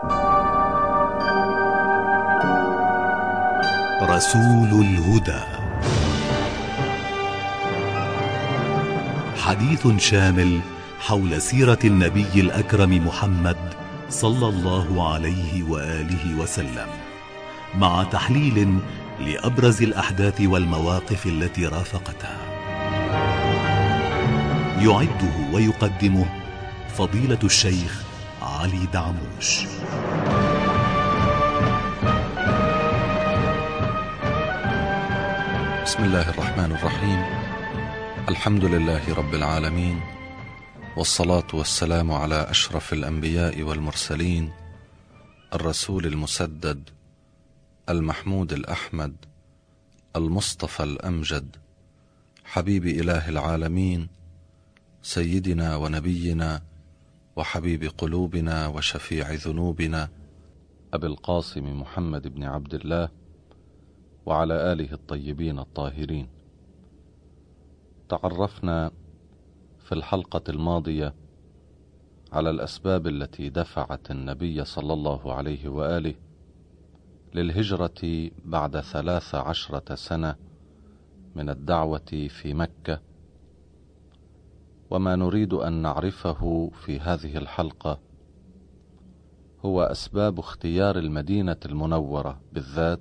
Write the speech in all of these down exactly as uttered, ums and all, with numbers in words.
رسول الهدى، حديث شامل حول سيرة النبي الأكرم محمد صلى الله عليه وآله وسلم، مع تحليل لأبرز الأحداث والمواقف التي رافقتها. يعده ويقدمه فضيلة الشيخ علي دعموش. بسم الله الرحمن الرحيم. الحمد لله رب العالمين، والصلاة والسلام على أشرف الأنبياء والمرسلين، الرسول المسدد المحمود الأحمد المصطفى الأمجد، حبيب إله العالمين، سيدنا ونبينا وحبيب قلوبنا وشفيع ذنوبنا، أبي القاسم محمد بن عبد الله وعلى آله الطيبين الطاهرين. تعرفنا في الحلقة الماضية على الأسباب التي دفعت النبي صلى الله عليه وآله للهجرة بعد ثلاث عشرة سنة من الدعوة في مكة، وما نريد أن نعرفه في هذه الحلقة هو أسباب اختيار المدينة المنورة بالذات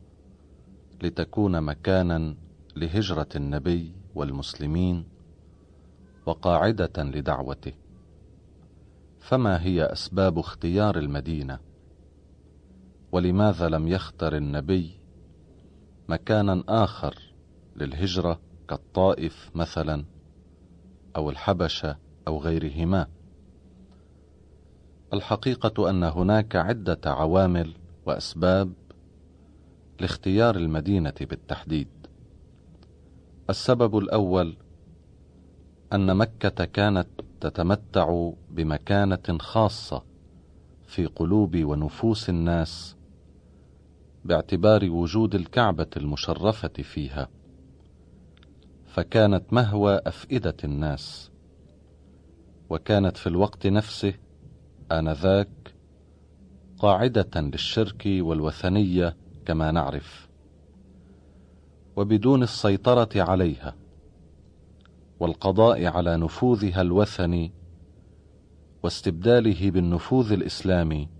لتكون مكانا لهجرة النبي والمسلمين وقاعدة لدعوته. فما هي أسباب اختيار المدينة؟ ولماذا لم يختر النبي مكانا آخر للهجرة كالطائف مثلا أو الحبشة أو غيرهما؟ الحقيقة أن هناك عدة عوامل وأسباب لاختيار المدينة بالتحديد. السبب الأول أن مكة كانت تتمتع بمكانة خاصة في قلوب ونفوس الناس باعتبار وجود الكعبة المشرفة فيها، فكانت مهوى أفئدة الناس، وكانت في الوقت نفسه آنذاك قاعدة للشرك والوثنية كما نعرف، وبدون السيطرة عليها والقضاء على نفوذها الوثني واستبداله بالنفوذ الإسلامي،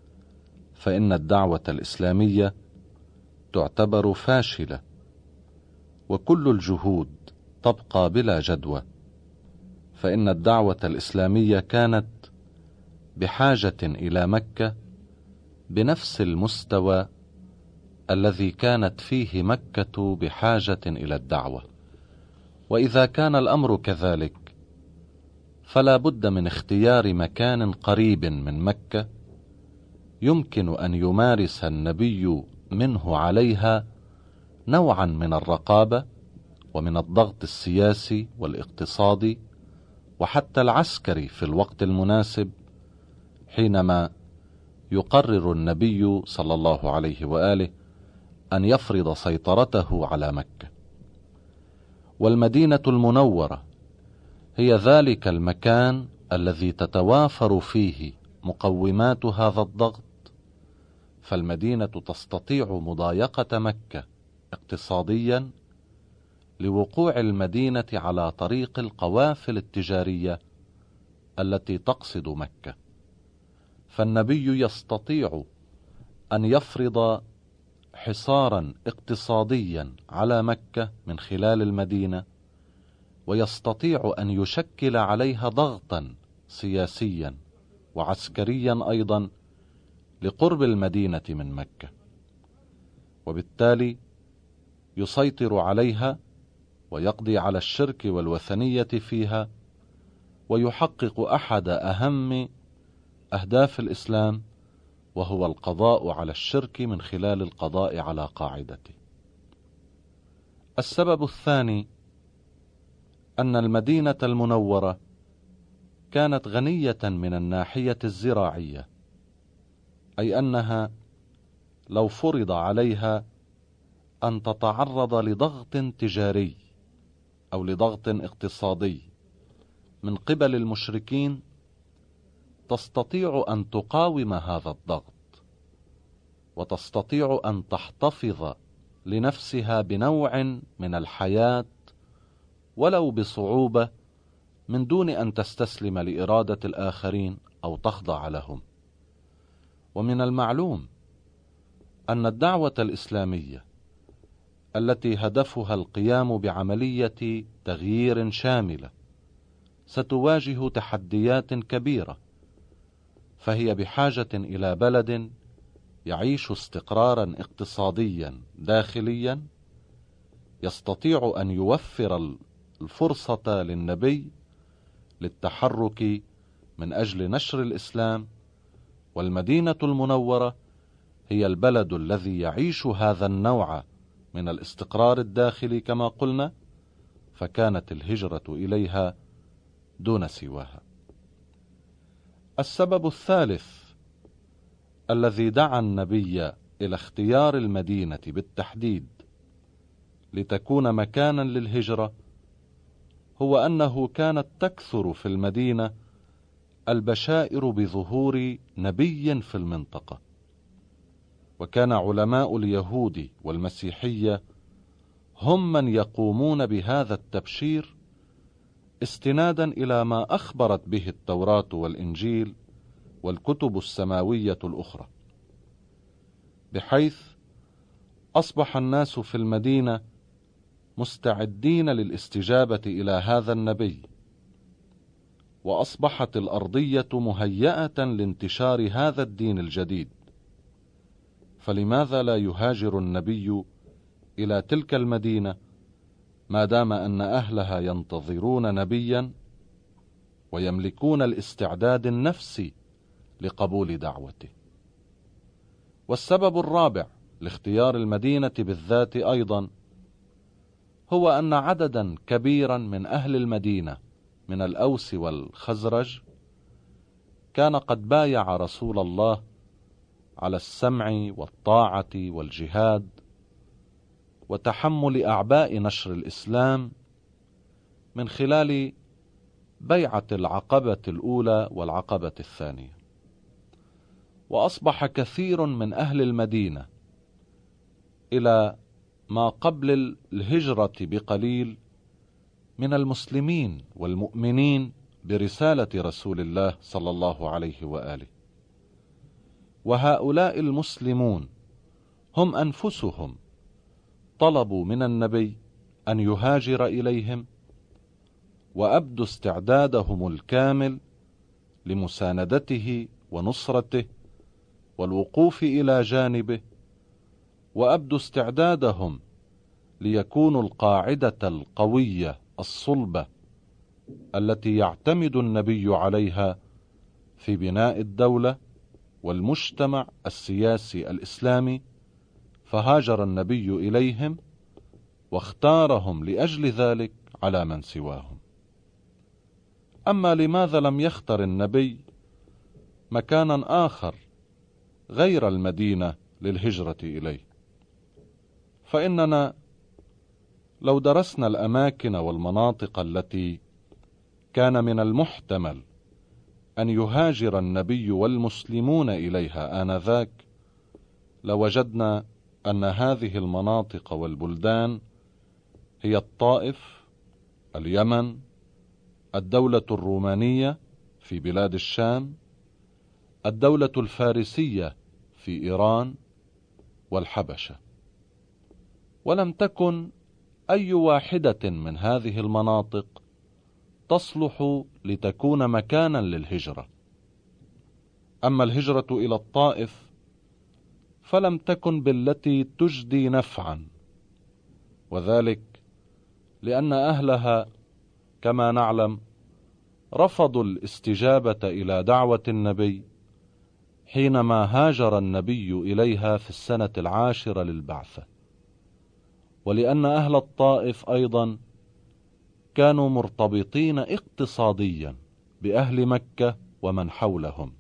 فإن الدعوة الإسلامية تعتبر فاشلة، وكل الجهود تبقى بلا جدوى، فإن الدعوة الإسلامية كانت بحاجة إلى مكة بنفس المستوى الذي كانت فيه مكة بحاجة إلى الدعوة. وإذا كان الأمر كذلك فلا بد من اختيار مكان قريب من مكة يمكن أن يمارس النبي منه عليها نوعا من الرقابة ومن الضغط السياسي والاقتصادي وحتى العسكري في الوقت المناسب، حينما يقرر النبي صلى الله عليه وآله أن يفرض سيطرته على مكة. والمدينة المنورة هي ذلك المكان الذي تتوافر فيه مقومات هذا الضغط، فالمدينة تستطيع مضايقة مكة اقتصاديا لوقوع المدينة على طريق القوافل التجارية التي تقصد مكة، فالنبي يستطيع أن يفرض حصارا اقتصاديا على مكة من خلال المدينة، ويستطيع أن يشكل عليها ضغطا سياسيا وعسكريا أيضا لقرب المدينة من مكة، وبالتالي يسيطر عليها ويقضي على الشرك والوثنية فيها، ويحقق أحد أهم أهداف الإسلام، وهو القضاء على الشرك من خلال القضاء على قاعدته. السبب الثاني أن المدينة المنورة كانت غنية من الناحية الزراعية، أي أنها لو فرض عليها أن تتعرض لضغط تجاري أو لضغط اقتصادي من قبل المشركين، تستطيع أن تقاوم هذا الضغط، وتستطيع أن تحتفظ لنفسها بنوع من الحياة ولو بصعوبة، من دون أن تستسلم لإرادة الآخرين أو تخضع لهم. ومن المعلوم أن الدعوة الإسلامية التي هدفها القيام بعملية تغيير شاملة ستواجه تحديات كبيرة، فهي بحاجة إلى بلد يعيش استقرارا اقتصاديا داخليا، يستطيع أن يوفر الفرصة للنبي للتحرك من أجل نشر الإسلام، والمدينة المنورة هي البلد الذي يعيش هذا النوع من الاستقرار الداخلي كما قلنا، فكانت الهجرة إليها دون سواها. السبب الثالث الذي دعا النبي إلى اختيار المدينة بالتحديد لتكون مكانا للهجرة هو أنه كانت تكثر في المدينة البشائر بظهور نبي في المنطقة، وكان علماء اليهود والمسيحية هم من يقومون بهذا التبشير استنادا إلى ما أخبرت به التوراة والإنجيل والكتب السماوية الأخرى، بحيث أصبح الناس في المدينة مستعدين للاستجابة إلى هذا النبي، وأصبحت الأرضية مهيئة لانتشار هذا الدين الجديد. فلماذا لا يهاجر النبي إلى تلك المدينة ما دام أن أهلها ينتظرون نبيا ويملكون الاستعداد النفسي لقبول دعوته؟ والسبب الرابع لاختيار المدينة بالذات أيضا هو أن عددا كبيرا من أهل المدينة من الأوس والخزرج كان قد بايع رسول الله على السمع والطاعة والجهاد وتحمل أعباء نشر الإسلام من خلال بيعة العقبة الأولى والعقبة الثانية. وأصبح كثير من أهل المدينة إلى ما قبل الهجرة بقليل من المسلمين والمؤمنين برسالة رسول الله صلى الله عليه وآله، وهؤلاء المسلمون هم أنفسهم طلبوا من النبي أن يهاجر إليهم، وأبدوا استعدادهم الكامل لمساندته ونصرته والوقوف إلى جانبه، وأبدوا استعدادهم ليكونوا القاعدة القوية الصلبة التي يعتمد النبي عليها في بناء الدولة والمجتمع السياسي الإسلامي. فهاجر النبي إليهم واختارهم لأجل ذلك على من سواهم. أما لماذا لم يختر النبي مكانا آخر غير المدينة للهجرة إليه؟ فإننا لو درسنا الأماكن والمناطق التي كان من المحتمل أن يهاجر النبي والمسلمون إليها آنذاك، لوجدنا أن هذه المناطق والبلدان هي الطائف، اليمن، الدولة الرومانية في بلاد الشام، الدولة الفارسية في إيران، والحبشة. ولم تكن أي واحدة من هذه المناطق تصلح لتكون مكانا للهجرة. أما الهجرة إلى الطائف فلم تكن بالتي تجدي نفعا، وذلك لأن أهلها كما نعلم رفضوا الاستجابة إلى دعوة النبي حينما هاجر النبي إليها في السنة العاشرة للبعثة، ولأن أهل الطائف أيضا كانوا مرتبطين اقتصاديا بأهل مكة ومن حولهم،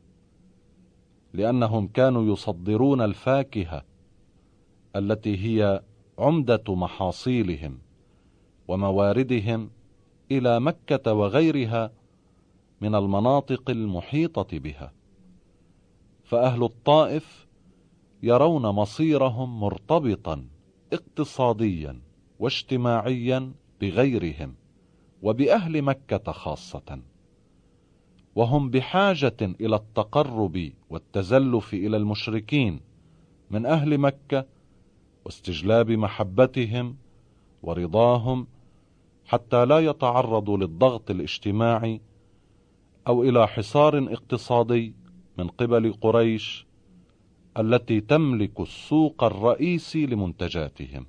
لأنهم كانوا يصدرون الفاكهة التي هي عمدة محاصيلهم ومواردهم إلى مكة وغيرها من المناطق المحيطة بها، فأهل الطائف يرون مصيرهم مرتبطا اقتصاديا واجتماعيا بغيرهم وبأهل مكة خاصة، وهم بحاجة إلى التقرب والتزلف إلى المشركين من أهل مكة واستجلاب محبتهم ورضاهم، حتى لا يتعرضوا للضغط الاجتماعي أو إلى حصار اقتصادي من قبل قريش التي تملك السوق الرئيسي لمنتجاتهم.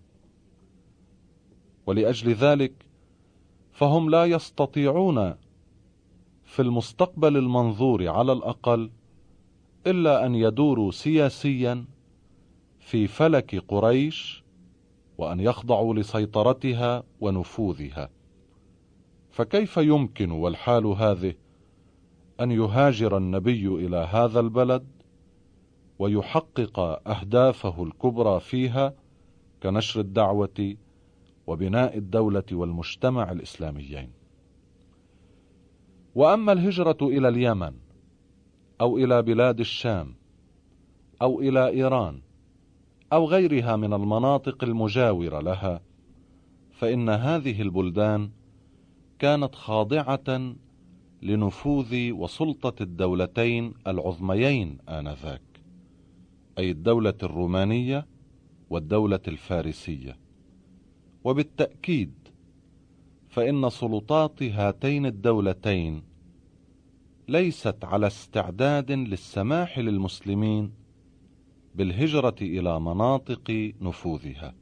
ولأجل ذلك فهم لا يستطيعون في المستقبل المنظور على الأقل إلا أن يدوروا سياسيا في فلك قريش وأن يخضعوا لسيطرتها ونفوذها. فكيف يمكن والحال هذه أن يهاجر النبي إلى هذا البلد ويحقق أهدافه الكبرى فيها كنشر الدعوة وبناء الدولة والمجتمع الإسلاميين؟ وأما الهجرة إلى اليمن أو إلى بلاد الشام أو إلى إيران أو غيرها من المناطق المجاورة لها، فإن هذه البلدان كانت خاضعة لنفوذ وسلطة الدولتين العظميين آنذاك، أي الدولة الرومانية والدولة الفارسية. وبالتأكيد فإن سلطات هاتين الدولتين ليست على استعداد للسماح للمسلمين بالهجرة إلى مناطق نفوذها.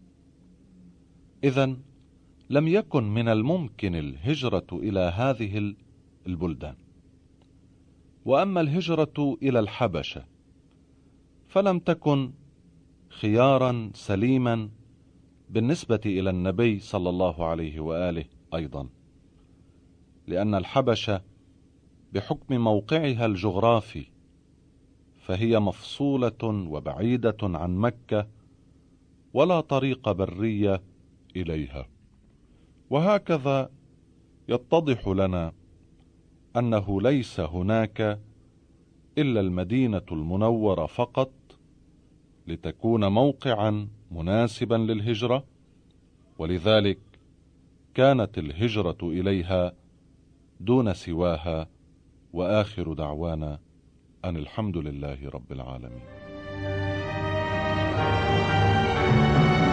إذن لم يكن من الممكن الهجرة إلى هذه البلدان. وأما الهجرة إلى الحبشة فلم تكن خيارا سليما بالنسبة إلى النبي صلى الله عليه وآله أيضا، لأن الحبشة بحكم موقعها الجغرافي فهي مفصولة وبعيدة عن مكة ولا طريق برية إليها. وهكذا يتضح لنا أنه ليس هناك إلا المدينة المنورة فقط لتكون موقعا مناسبا للهجرة، ولذلك كانت الهجرة إليها دون سواها. وآخر دعوانا أن الحمد لله رب العالمين.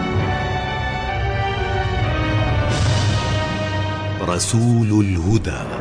رسول الهدى.